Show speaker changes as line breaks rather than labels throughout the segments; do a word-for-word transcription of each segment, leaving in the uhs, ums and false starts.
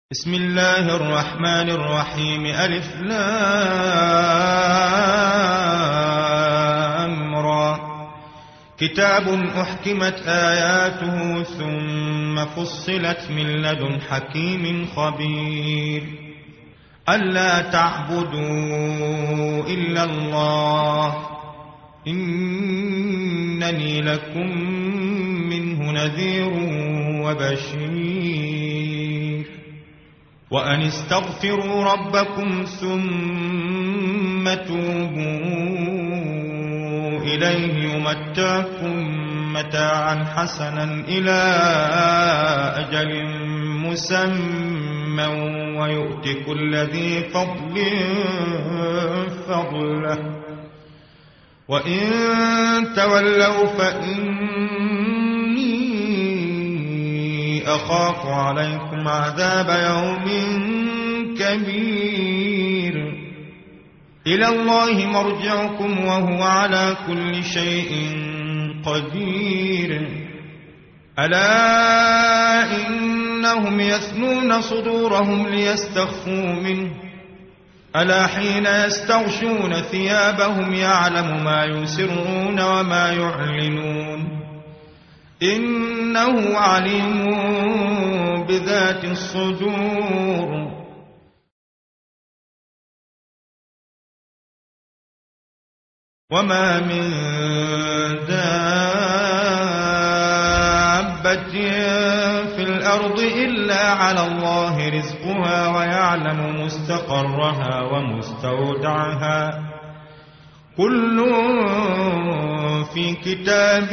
بسم الله الرحمن الرحيم. ألف لام را. كتاب أحكمت آياته ثم فصلت من لدن حكيم خبير. ألا تعبدوا إلا الله إنني لكم منه نذير وبشير. وأن استغفروا ربكم ثم توبوا إليه يمتعكم متاعا حسنا إلى أجل مسمى ويؤت كل ذي فضل فضله. وإن تولوا فإني أخاف عليكم عذاب يوم كبير. إلى الله مرجعكم وهو على كل شيء قدير. ألا إنهم يثنون صدورهم ليستخفوا منه ألا حين يستغشون ثيابهم يعلم ما يسرون وما يعلنون إنه عليم بذات الصدور. وما من دابة في الأرض إلا على الله رزقها ويعلم مستقرها ومستودعها كل في كتاب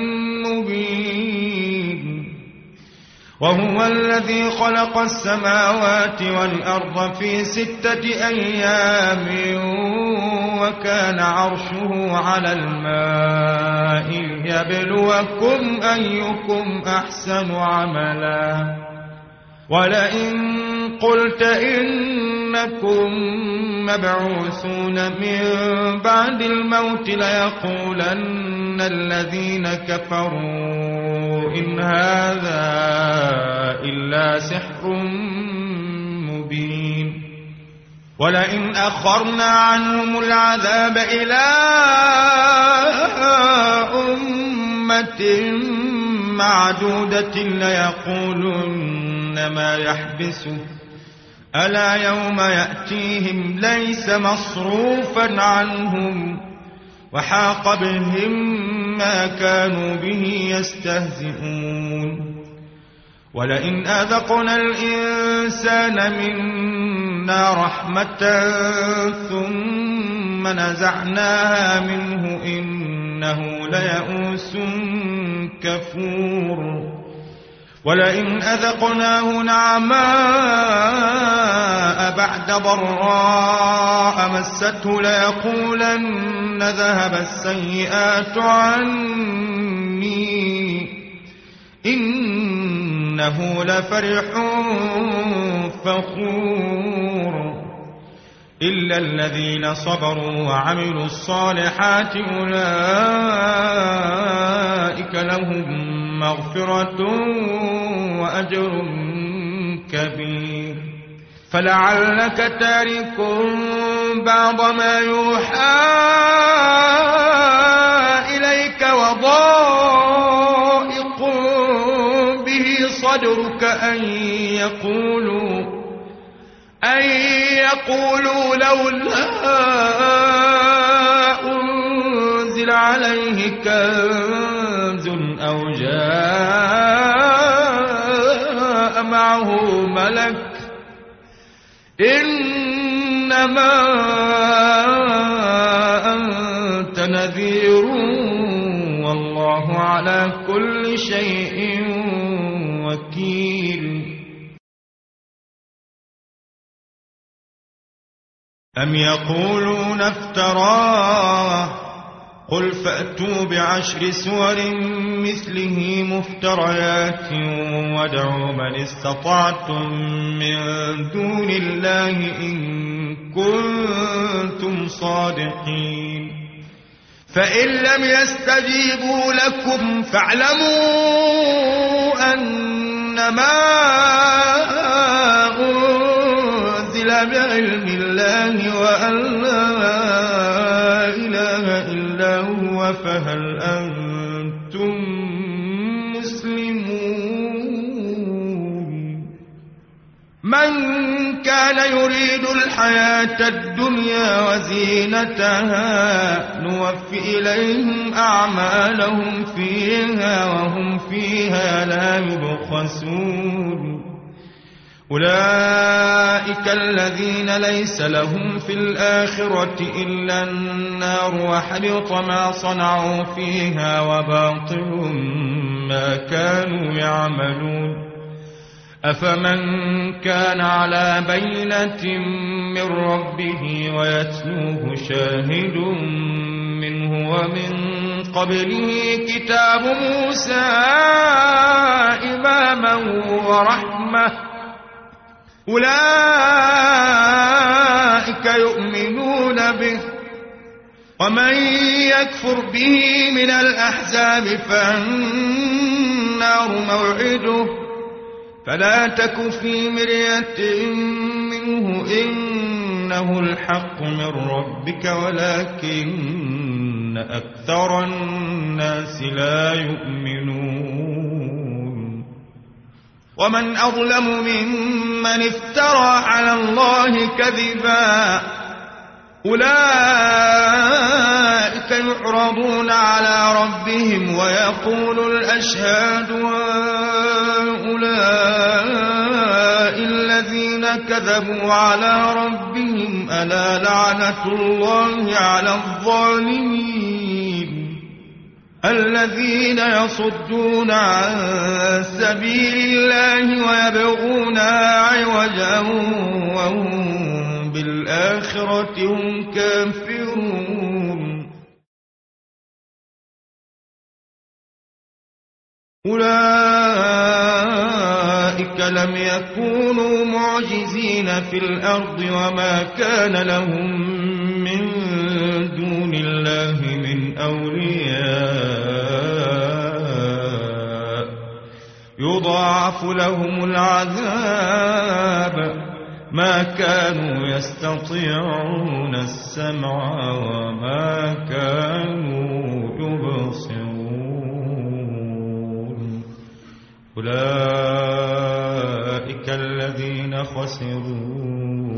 مبين. وهو الذي خلق السماوات والأرض في ستة أيام وكان عرشه على الماء ليبلوكم أيكم أحسن عملا. ولئن قلت إنكم مبعوثون من بعد الموت ليقولن الذين كفروا إن هذا إلا سحر مبين. ولئن أخرنا عنهم العذاب إلى أمة معدودة ليقولن ما يحبسه ألا يوم يأتيهم ليس مصروفا عنهم وحاق بهم ما كانوا به يستهزئون. ولئن أذقنا الإنسان منا رحمة ثم نزعناها منه إنه ليئوس كفور. ولئن أذقناه نعماء بعد ضراء مسته ليقولن ذهب السيئات عني إنه لفرح فخور. إلا الذين صبروا وعملوا الصالحات أولئك لهم مغفرة وأجر كبير. فلعلك تارك بعض ما يوحى إليك وضائق به صدرك أن يقولوا أن يقولوا لولا أنزل عليه كنز أو جاء معه ملك إنما أنت نذير والله على كل شيء وكيل. أم يقولون افتراه قل فأتوا بعشر سور مثله مفتريات وادعوا من استطعتم من دون الله إن كنتم صادقين. فإن لم يستجيبوا لكم فاعلموا أن إنما أنزل بعلم الله وأن لا إله إلا هو فهل أنتم مسلمون من كان يريد الحياة الدنيا وزينتها نوفي إليهم أعمالهم فيها وهم فيها لا يبخسون أولئك الذين ليس لهم في الآخرة إلا النار وحبط ما صنعوا فيها وباطل ما كانوا يعملون أفمن كان على بينة من ربه ويتلوه شاهد منه ومن قبله كتاب موسى إماما ورحمة أولئك يؤمنون به ومن يكفر به من الأحزاب فالنار موعده فلا تك في مرية منه إنه الحق من ربك ولكن أكثر الناس لا يؤمنون ومن أظلم ممن افترى على الله كذبا أولئك يعرضون على ربهم ويقول الأشهاد هؤلاء الذين كذبوا على ربهم ألا لعنة الله على الظالمين الذين يصدون عن سبيل الله ويبغونها عوجا وهم بالآخرة هم كافرون أولئك لم يكونوا معجزين في الأرض وما كان لهم من دون الله من أولياء يضاعف لهم العذاب ما كانوا يستطيعون السمع وما كانوا يبصرون أولئك الذين خسروا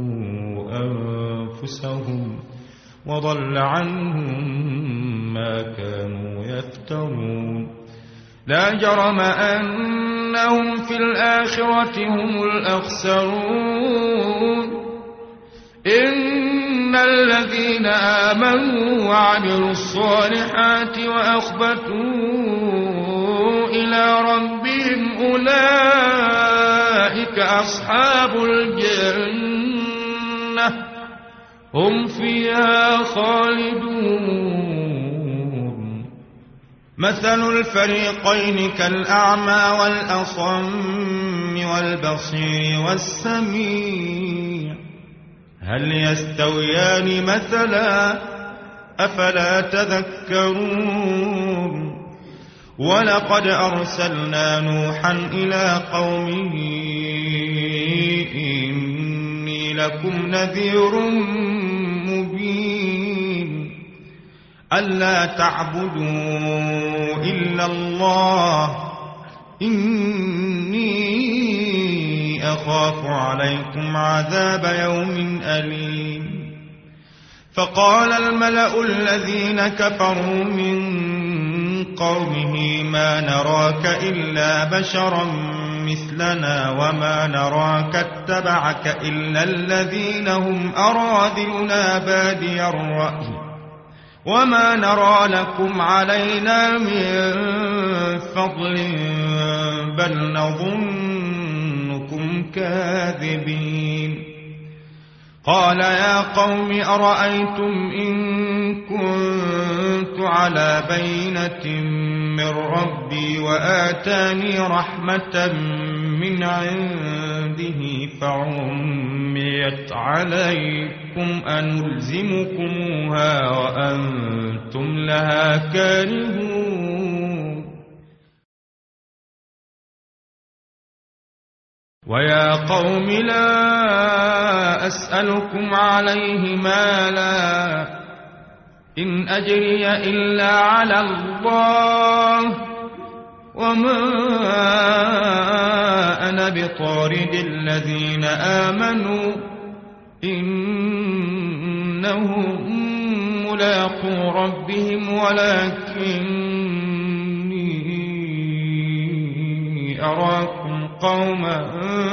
أنفسهم وضل عنهم ما كانوا يفترون لا جرم أنهم في الآخرة هم الأخسرون إن الذين آمنوا وعملوا الصالحات وأخبتوا إلى ربهم أولئك أصحاب الجنة هم فيها خالدون مثل الفريقين كالأعمى والأصم والبصير والسميع هل يستويان مثلا أفلا تذكرون ولقد أرسلنا نوحا إلى قومه إني لكم نذير مبين ألا تعبدوا إلا الله إني أخاف عليكم عذاب يوم أليم فقال الملأ الذين كفروا من قومه ما نراك إلا بشرا مثلنا وما نراك اتبعك إلا الذين هم أراذلنا بادي الرأي وما نرى لكم علينا من فضل بل نظنكم كاذبين قال يا قوم أرأيتم إن كنت على بينة من ربي وآتاني رحمة من عنده فعميت عليكم أنلزمكموها وأنتم لها كارهون ويا قوم لا أسألكم عليه مالا إن أجري إلا على الله وما أنا بطارد الذين آمنوا إنهم ملاقو ربهم ولكني أراكم قوما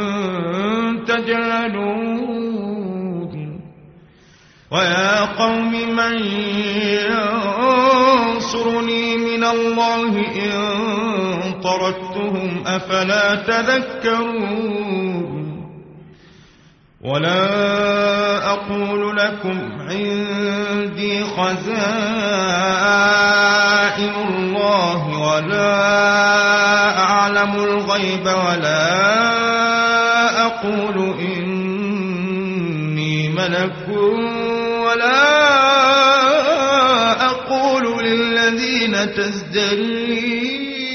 تجهلون ويا قوم من ينصرني من الله إن طردتهم أفلا تذكرون ولا أقول لكم عندي خزائن الله ولا أعلم الغيب ولا أقول إني ملك ولا أقول للذين تزدري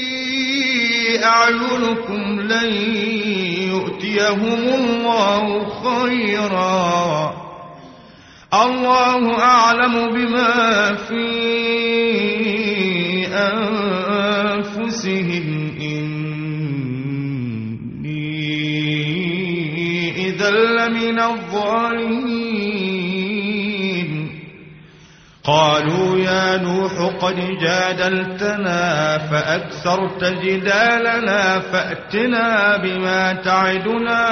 أعينكم لن يؤتيهم الله خيرا الله أعلم بما في أنفسهم إني إذا لمن الظالمين قالوا يا نوح قد جادلتنا فأكثرت جدالنا فأتنا بما تعدنا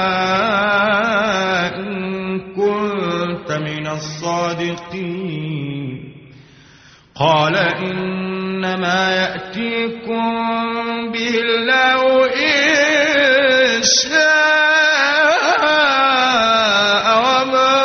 إن كنت من الصادقين قال إنما يأتيكم به الله إن شاء وما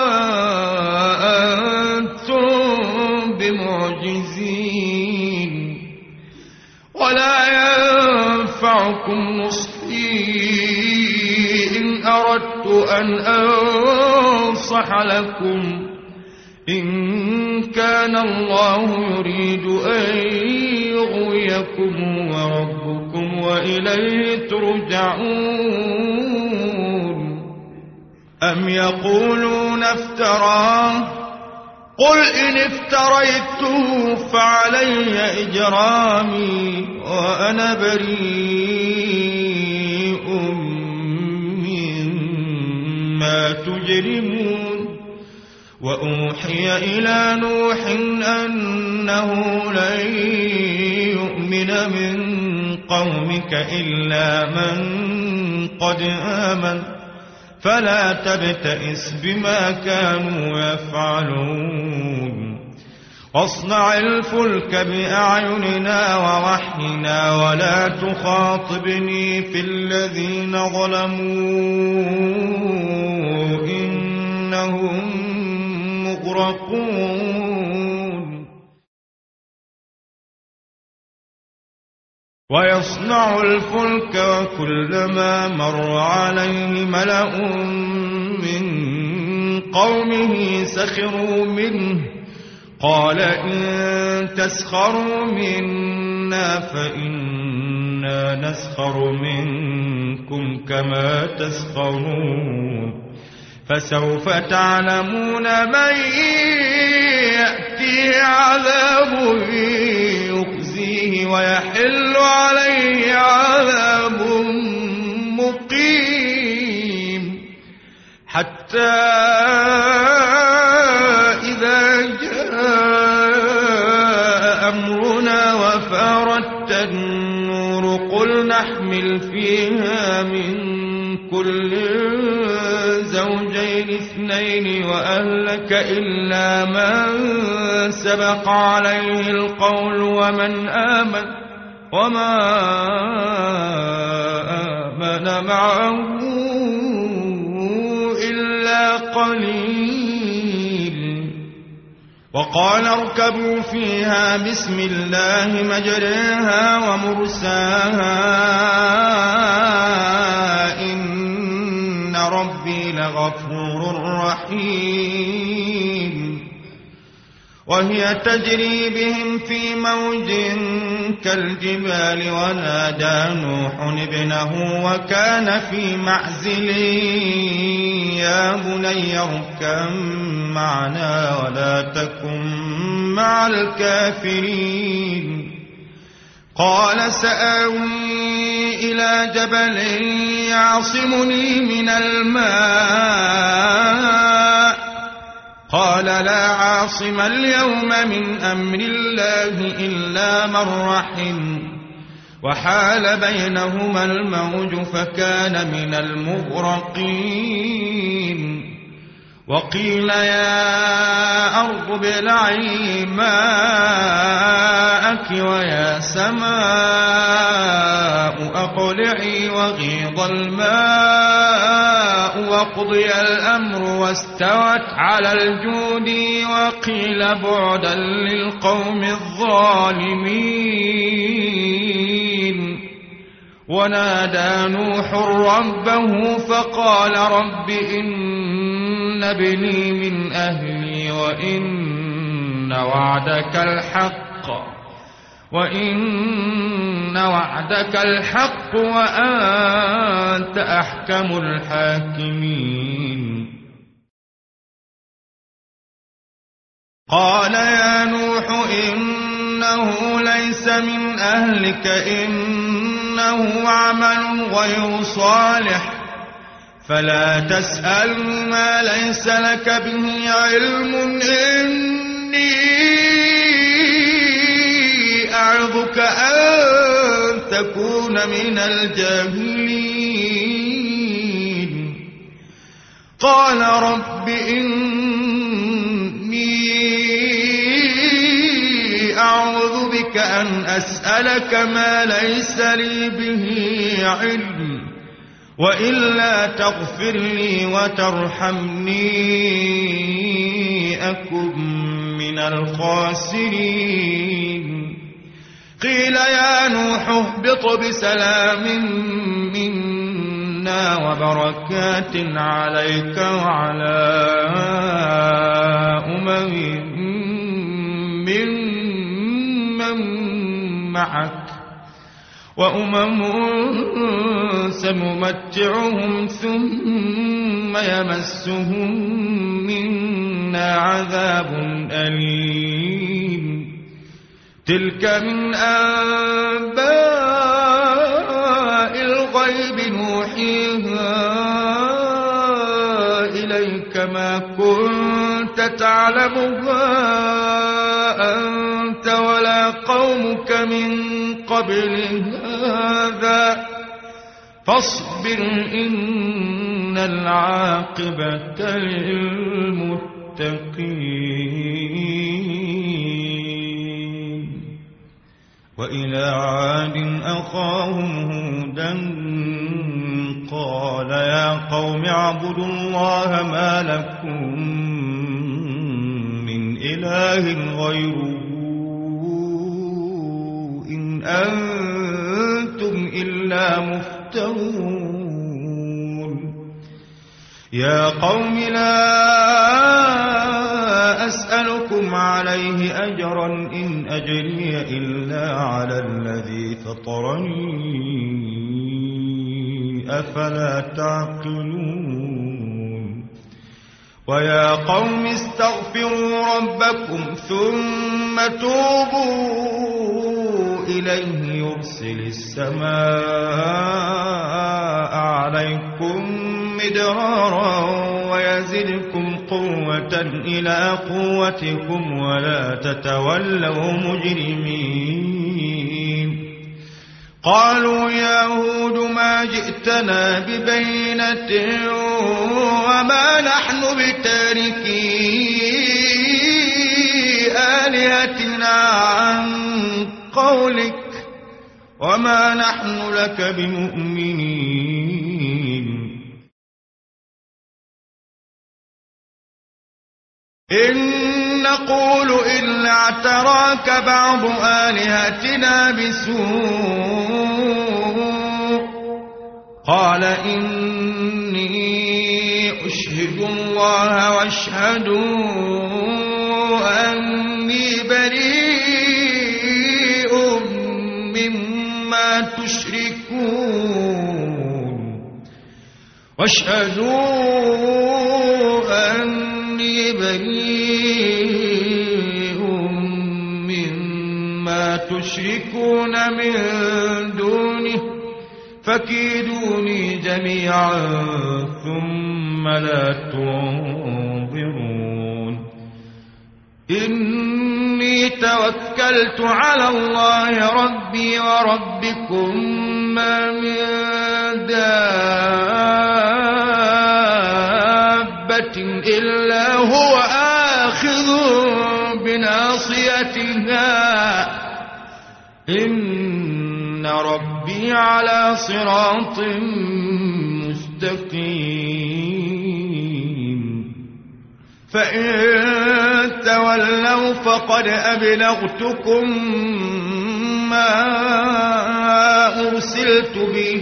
أنتم بمعجزين ولا ينفعكم نصحي إن أردت أن أنصح لكم إن كان الله يريد أن يغويكم وربكم وإليه ترجعون أم يقولون افتراه قل إن افتريته فعلي إجرامي وأنا بريء مما تجرمون وأوحي إلى نوح أنه لن يؤمن من قومك إلا من قد آمن فلا تبتئس بما كانوا يفعلون واصنع الفلك بأعيننا ووحينا ولا تخاطبني في الذين ظلموا إنهم مغرقون ويصنع الفلك وكلما مر عليه ملأ من قومه سخروا منه قال إن تسخروا منا فإنا نسخر منكم كما تسخرون فسوف تعلمون من يأتيه عذاب يخزيه ويحل عليه عذاب مقيم حتى إذا جاء أمرنا وفارت النور قل نحمل فيها من كل زوجين اثنين وأهلك إلا من سبق عليه القول ومن آمن وما آمن معه إلا قليل وقال اركبوا فيها بسم الله مجريها ومرساها إن ربي لغفور رحيم وهي تجري بهم في موج كالجبال ونادى نوح ابنه وكان في معزل يا بني اركب معنا ولا تكن مع الكافرين قال سآوي إلى جبل يعصمني من الماء قال لا عاصم اليوم من أمر الله إلا من رحم وحال بينهما الموج فكان من المغرقين وقيل يا أرض ابلعي ماءك ويا سماء أقلعي وغيض الماء وقضي الأمر واستوت على الجود وقيل بعدا للقوم الظالمين ونادى نوح ربه فقال رب إن ابني من أهلي وإن وعدك الحق وإن وعدك الحق وأنت أحكم الحاكمين قال يا نوح إنه ليس من أهلك إنه عمل غير صالح فلا تسألني ما ليس لك به علم إني أعظك أن تكون من الجاهلين قال رب إني أعوذ بك أن أسألك ما ليس لي به علم وإلا تغفر لي وترحمني أكن من الخاسرين قيل يا نوح اهبط بسلام منا وبركات عليك وعلى أمم ممن معك وأمم سنمتعهم ثم يمسهم منا عذاب أليم تلك من أنباء الغيب نوحيها إليك ما كنت تعلمها أنت ولا قومك من قبل هذا فاصبر إن العاقبة للمتقين وإلى عاد أخاهم هودا قال يا قوم اعبدوا الله ما لكم من إله غيره إن أنتم إلا مفترون يا قوم لا أسألكم عليه أجرا إن أجري إلا على الذي فطرني أفلا تعقلون ويا قوم استغفروا ربكم ثم توبوا إليه يرسل السماء عليكم مدرارا ويزدكم قوة إلى قوتكم ولا تتولوا مجرمين قالوا يا هود ما جئتنا ببينة وما نحن بتاركي آلهتنا عن قولك وما نحن لك بمؤمنين إن نقول إلا اعتراك بعض آلهتنا بسوء قال إني أشهد الله واشهدوا أني بريء واشهدوا أني بريء مما تشركون من دونه فكيدوني جميعا ثم لا تنظرون إني توكلت على الله ربي وربكم ما من دابة إلا هو آخذ بناصيتها إن ربي على صراط مستقيم فإن تولوا فقد أبلغتكم ما أرسلت به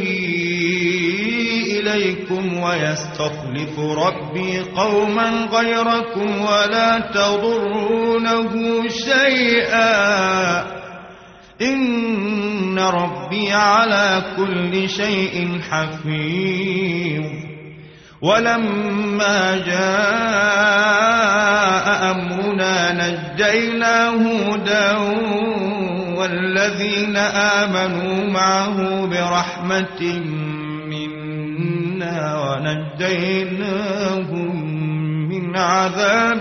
إليكم ويستخلف ربي قوما غيركم ولا تضرونه شيئا إن ربي على كل شيء حفيظ ولما جاء أمرنا نجينا هودا والذين آمنوا معه برحمة منا ونجيناهم من عذاب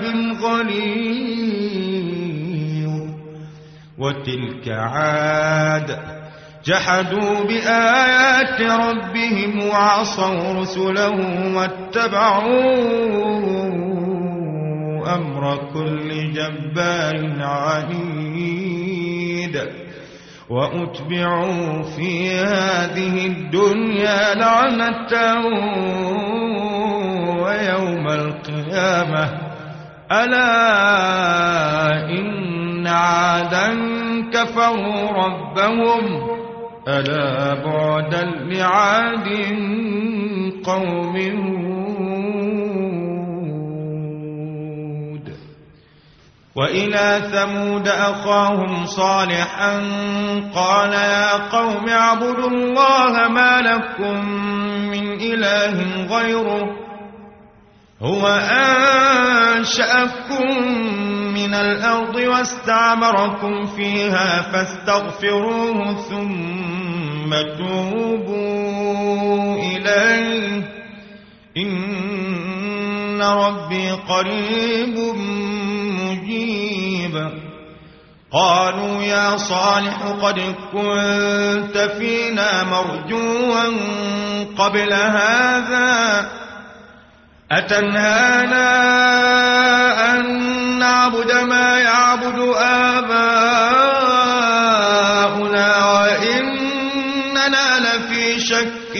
غليظ وتلك عاد جحدوا بآيات ربهم وعصوا رسله واتبعوا أمر كل جبار عنيد وأتبعوا في هذه الدنيا لعنة ويوم القيامة ألا إن عادا كفروا ربهم ألا بعدا لعاد قوم هود وإلى ثمود أخاهم صالحا قال يا قوم اعبدوا الله ما لكم من إله غيره هو أنشأكم من الأرض واستعمركم فيها فاستغفروه ثم توبوا إليه إن ربي قريب مجيب قالوا يا صالح قد كنت فينا مرجوا قبل هذا أتنهانا أن نعبد ما يعبد آباؤنا وإننا لفي شك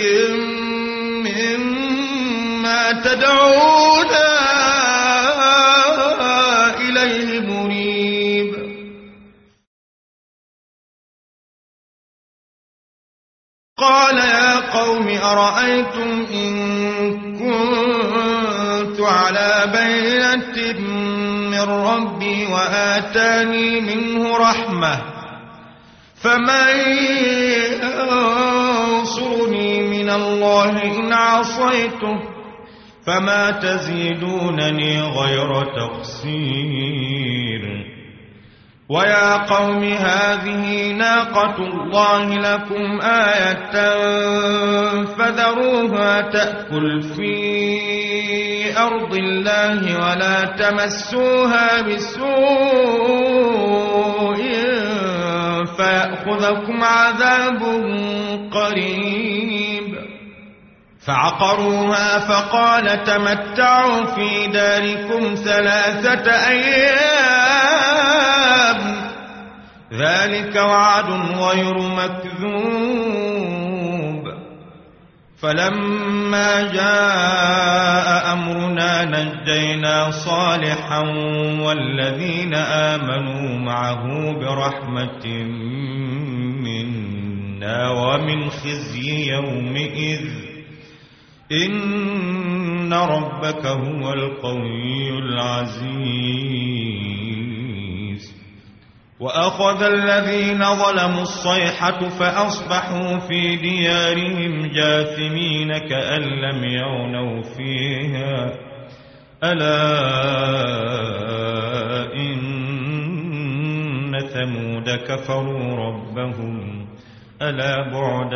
مما تدعونا إليه مريب قال يا قوم أرأيتم إن كنت على بينة من ربي وآتاني منه رحمة فمن ينصرني من الله إن عصيته فما تزيدونني غير تقصير ويا قوم هذه ناقة الله لكم آية فذروها تأكل في أرض الله ولا تمسوها بسوء فيأخذكم عذاب قريب فعقروها فقال تمتعوا في داركم ثلاثة أيام ذلك وعد غير مكذوب فلما جاء أمرنا نجينا صالحا والذين آمنوا معه برحمة منا ومن خزي يومئذ إن ربك هو القوي العزيز وأخذ الذين ظلموا الصيحة فأصبحوا في ديارهم جاثمين كأن لم يغنوا فيها ألا إن ثمود كفروا ربهم ألا بعدا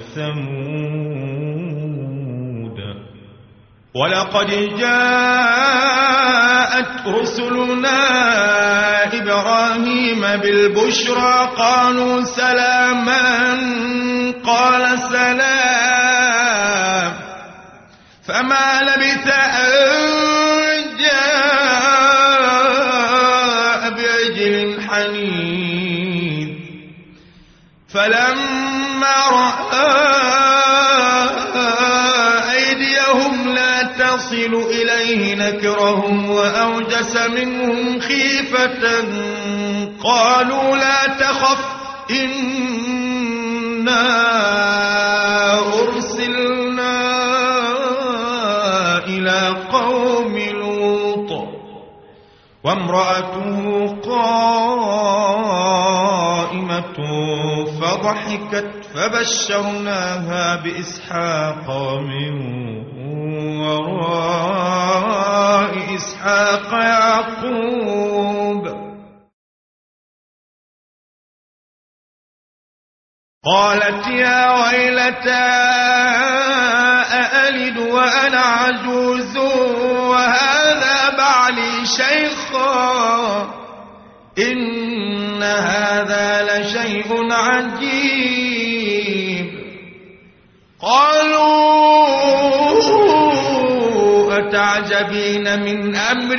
لثمود ولقد جاءت رسلنا إبراهيم بالبشرى قالوا سلاما قال سلام فما لبث أن جاء بعجل حنيذ فلما رأى أيديهم لا تصل إليه نكرهم وأوجس منهم خيفة قالوا لا تخف إنا أرسلنا إلى قوم لوط وامرأته قائمة فضحكت فبشرناها بإسحاق من وراء إسحاق يعقوب قالت يا ويلتى أألد وأنا عجوز وهذا بعلي شيخا إن هذا لشيء عجيب قالوا أتعجبين من أمر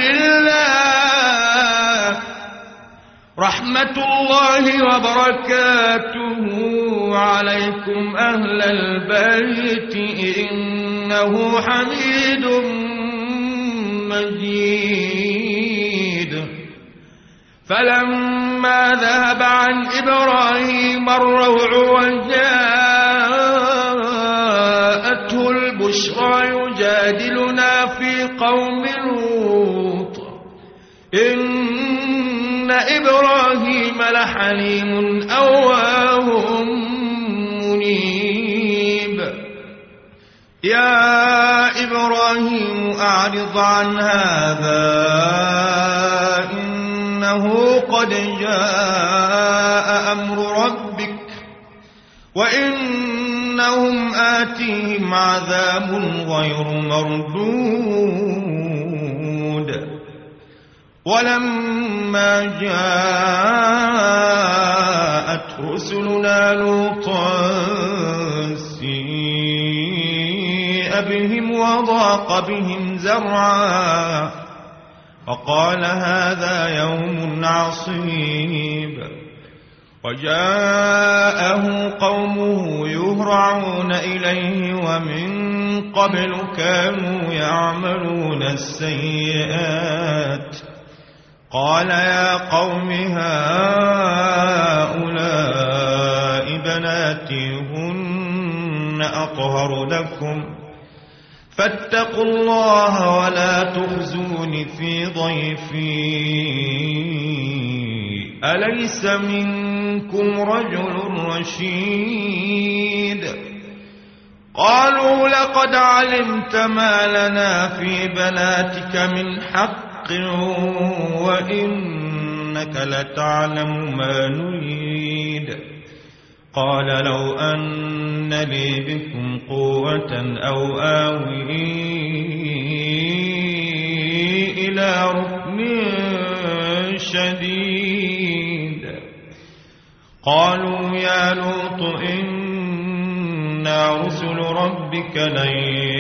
الله رحمة الله وبركاته عليكم أهل البيت إنه حميد مجيد فلما ذهب عن إبراهيم الروع وجاءته البشرى يجادلنا في قوم لوط إن إبراهيم لحليم أواه منيب يا إبراهيم أعرض عن هذا إنه قد جاء أمر ربك وإنهم آتيهم عذاب غير مردود ولما جاءت رسلنا لوطا سيء بهم وضاق بهم زرعا وقال هذا يوم عصيب وجاءه قومه يهرعون إليه ومن قبل كانوا يعملون السيئات قال يا قوم هؤلاء بناتي هن أطهر لكم فاتقوا الله ولا تخزون في ضيفي أليس منكم رجل رشيد قالوا لقد علمت ما لنا في بناتك من حق وإنك لتعلم ما نريد قال لو أن لي بكم قوة أو آوي إلى ركن شديد قالوا يا لوط إنا رسل ربك لن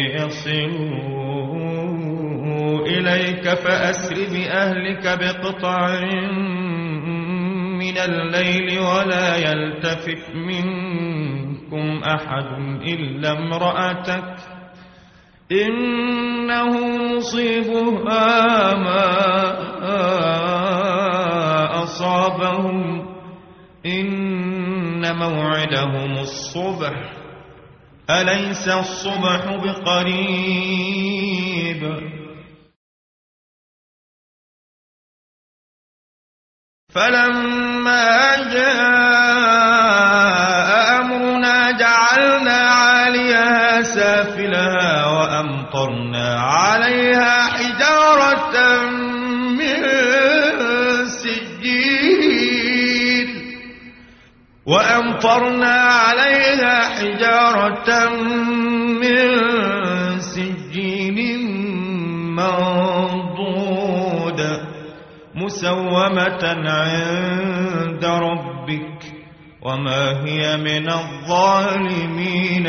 يصلوا إليك فأسر بأهلك بقطع من الليل ولا يلتفت منكم أحد إلا امرأتك إنه مصيبها ما أصابهم إن موعدهم الصبح أليس الصبح بقريب فلما جاء أمرنا جعلنا عاليها سافلها وأمطرنا عليها حجارة من سجيل وأمطرنا عليها حجارة من سجيل منضود مسومة عند ربك وما هي من الظالمين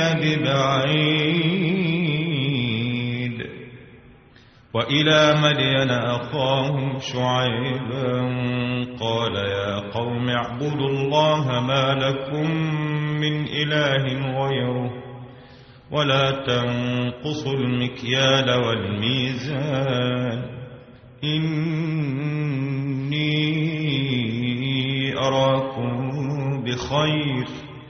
ببعيد. وإلى مدين أخاهم شعيبا قال يا قوم اعبدوا الله ما لكم من إله غيره ولا تنقصوا المكيال والميزان إني أراكم بخير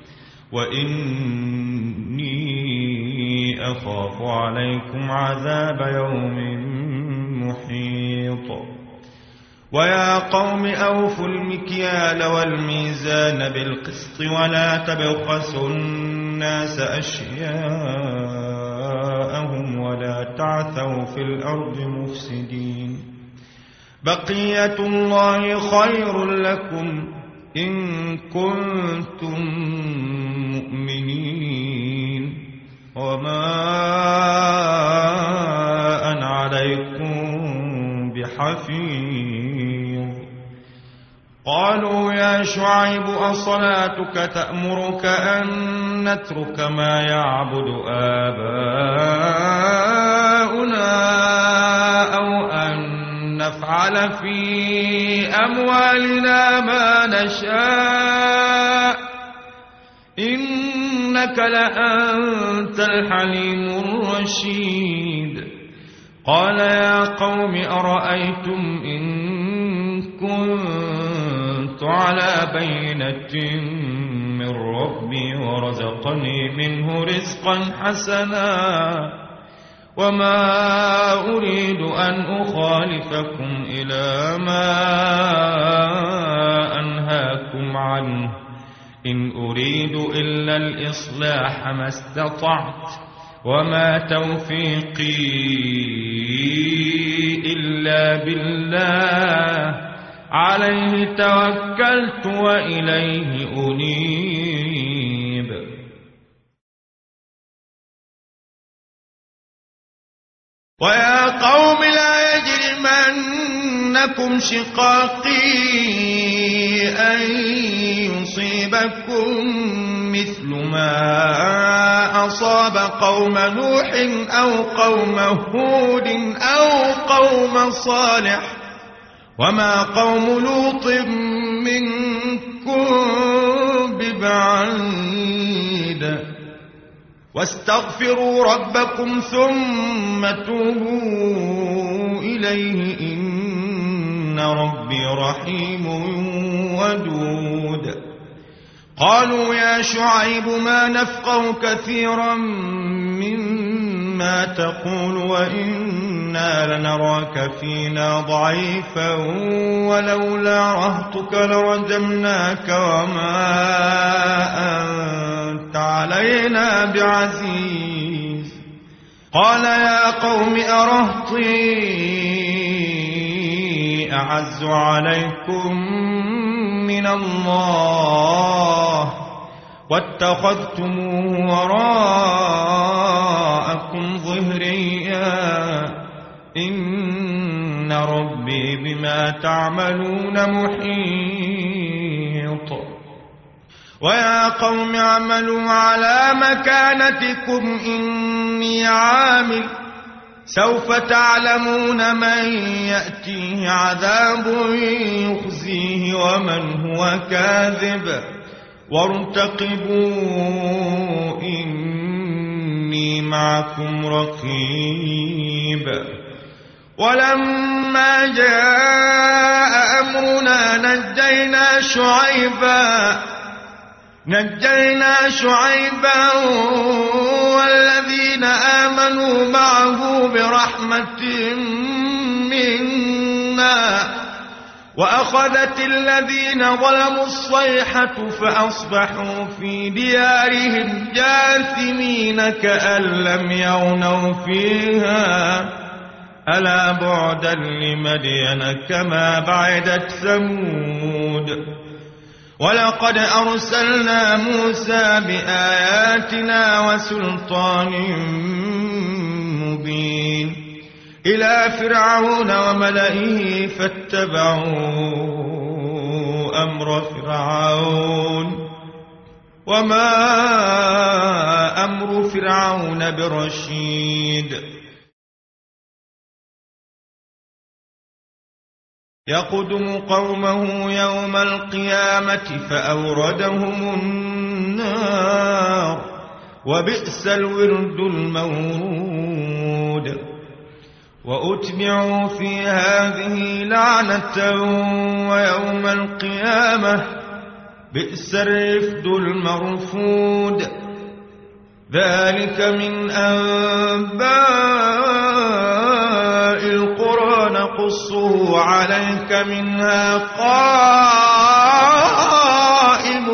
وإني أخاف عليكم عذاب يوم محيط. ويا قوم أوفوا المكيال والميزان بالقسط ولا تبخسوا الناس أشياءهم ولا تعثوا في الأرض مفسدين. بقية الله خير لكم إن كنتم مؤمنين وما أنا عليكم بحفيظ. قالوا يا شعيب أصلاتك تأمرك أن نترك ما يعبد آباؤنا أو أن نفعل في أموالنا ما نشاء إنك لأنت الحليم الرشيد. قال يا قوم أرأيتم إن كنت على بينة من ربي ورزقني منه رزقا حسنا وما أريد أن أخالفكم إلى ما أنهاكم عنه إن أريد إلا الإصلاح ما استطعت وما توفيقي إلا بالله عليه توكلت وإليه أنيب. ويا قوم لا يجرمنكم شقاقي أن يصيبكم مثل ما أصاب قوم نوح أو قوم هود أو قوم صالح وما قوم لوط منكم ببعيد. واستغفروا ربكم ثم توبوا إليه إن ربي رحيم ودود. قالوا يا شعيب ما نفقه كثيرا مما تقول وإنا لنراك فينا ضعيفا ولولا رهطك لرجمناك وما أنت علينا بعزيز. قال يا قوم أرهطي أعز عليكم من الله واتخذتموه وراءكم ظهريا إن ربي بما تعملون محيط. ويا قوم اعملوا على مكانتكم إني عامل سوف تعلمون من يأتيه عذاب يخزيه ومن هو كاذب وارتقبوا إني معكم رقيب. ولما جاء أمرنا نجينا شعيبا نجينا شعيبا والذين آمنوا معه برحمة منا وأخذت الذين ظلموا الصيحة فأصبحوا في ديارهم جاثمين كأن لم يغنوا فيها ألا بعدا لمدين كما بعدت ثمود ولقد أرسلنا موسى بآياتنا وسلطان مبين إلى فرعون وملئه فاتبعوا أمر فرعون وما أمر فرعون برشيد يقدم قومه يوم القيامة فأوردهم النار وبئس الورد المورود وأتبعوا في هذه لعنة ويوم القيامة بئس الرفد المرفود ذلك من أنباء القرى نقصه عليك منها قائم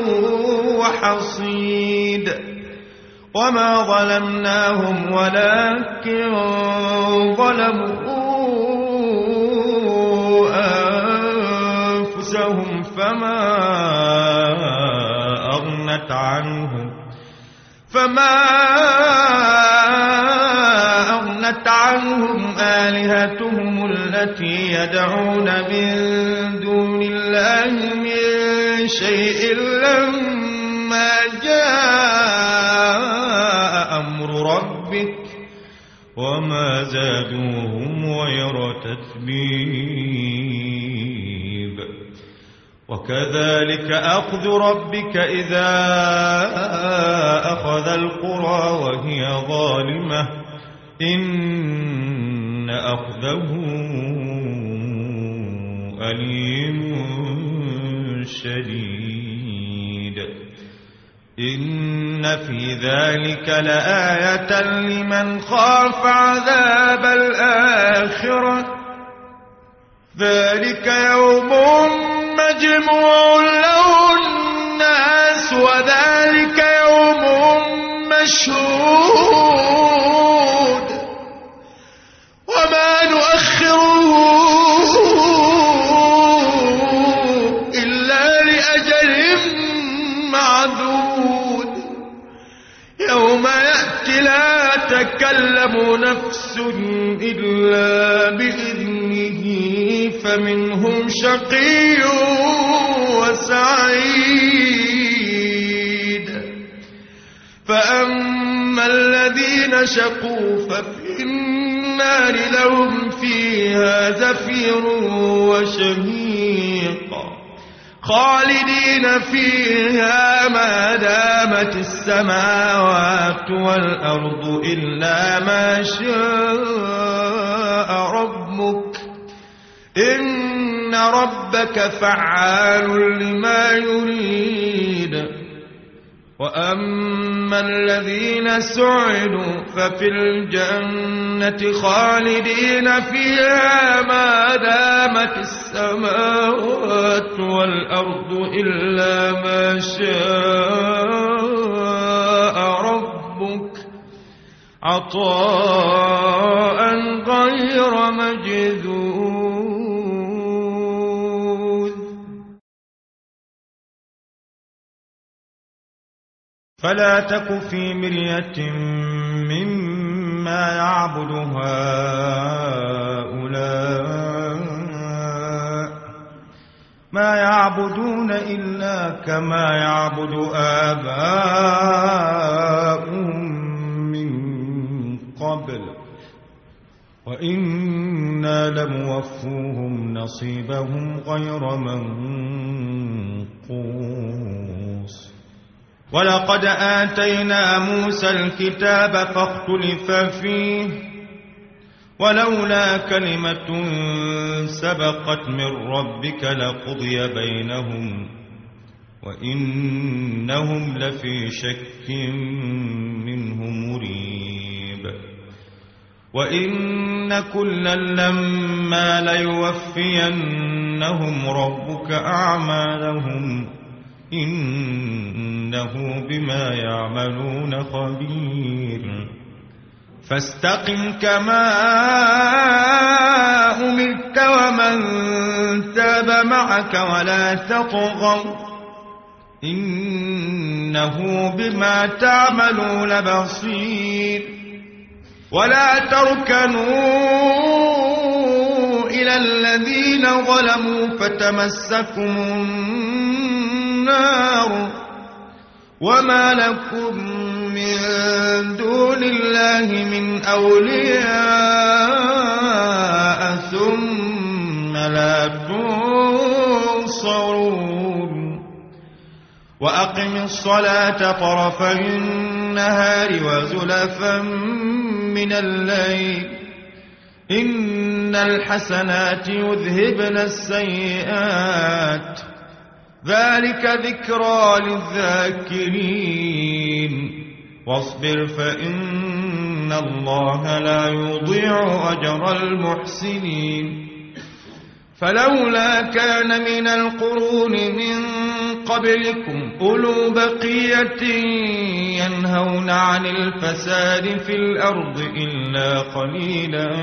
وحصيد وما ظلمناهم ولكن ظلموا أنفسهم فما أغنت عنهم فما أغنت عنهم آلهتهم التي يدعون من دون الله من شيء لما جاء أمر ربك وما زادوهم غير تتبيب وكذلك أخذ ربك إذا أخذ القرى وهي ظالمة إن أخذه أليم شديد إن في ذلك لآية لمن خاف عذاب الآخرة ذلك يوم مجموع له الناس وذلك يوم مشهود وما نؤخره إلا لأجل معدود يوم يأتي لا تكلم نفس إلا بإذنه فمنهم شقي وسعيد فأما الذين شقوا ففي النار لهم فيها زفير وشهيق خالدين فيها ما دامت السماوات والأرض إلا ما شاء ربك إن ربك فعال لما يريد وأما الذين سعدوا ففي الجنة خالدين فيها ما دامت السماوات والأرض إلا ما شاء ربك عطاء غير مجذوذ فلا تك في مرية مما يعبد هؤلاء ما يعبدون إلا كما يعبد آباؤهم من قبل وإنا لموفوهم نصيبهم غير منقوص ولقد آتينا موسى الكتاب فاختلف فيه ولولا كلمة سبقت من ربك لقضي بينهم وإنهم لفي شك منه مريب وإن كلا لما ليوفينهم ربك أعمالهم إنه بما يعملون خبير فاستقم كما أمرت ومن تاب معك ولا تطغوا إنه بما تعملون بصير ولا تركنوا إلى الذين ظلموا فتمسكم النار وما لكم من دون الله من أولياء ثم لا تنصرون وأقم الصلاة طرفي النهار وزلفا من الليل إن الحسنات يذهبن السيئات ذلك ذكرى للذاكرين واصبر فإن الله لا يضيع أجر المحسنين فلولا كان من القرون من قبلكم أولو بقية ينهون عن الفساد في الأرض إلا قليلا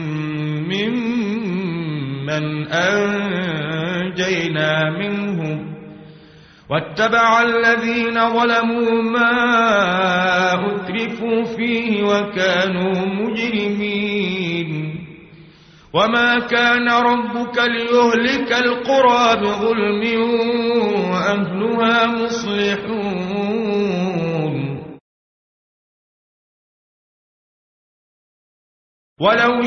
ممن أنجينا منهم واتبع الذين ظلموا ما أترفوا فيه وكانوا مجرمين وما كان ربك ليهلك القرى بظلم وأهلها مصلحون ولو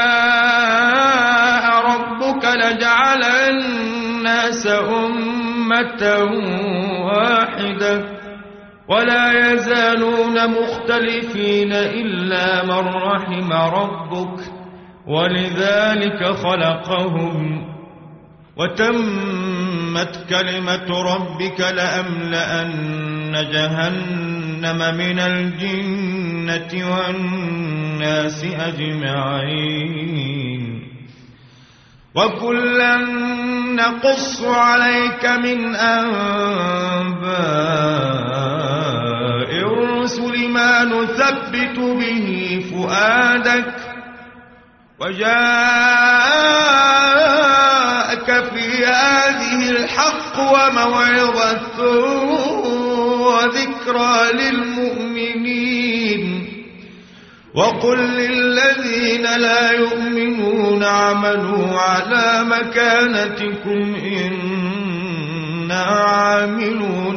شاء ربك لجعل الناس أمة واحدة ولا يزالون مختلفين إلا من رحم ربك ولذلك خلقهم وتمت كلمة ربك لأملأن جهنم من الجنة والناس أجمعين وكلا نقص عليك من أنباء الرسل ما نثبت به فؤادك وجاءك في هذه الحق وموعظة وذكرى للمؤمنين وقل للذين لا يؤمنون اعملوا على مكانتكم إنا عاملون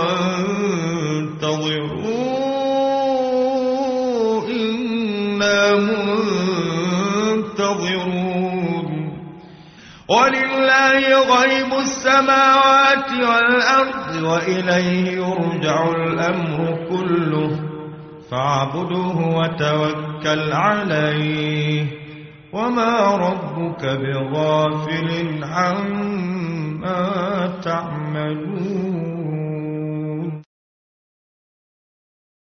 وانتظروا إنا منتظرون ولله غيب السماوات والأرض وإليه يرجع الأمر كله فاعبده وتوكل عليه وما ربك بغافل عما تعملون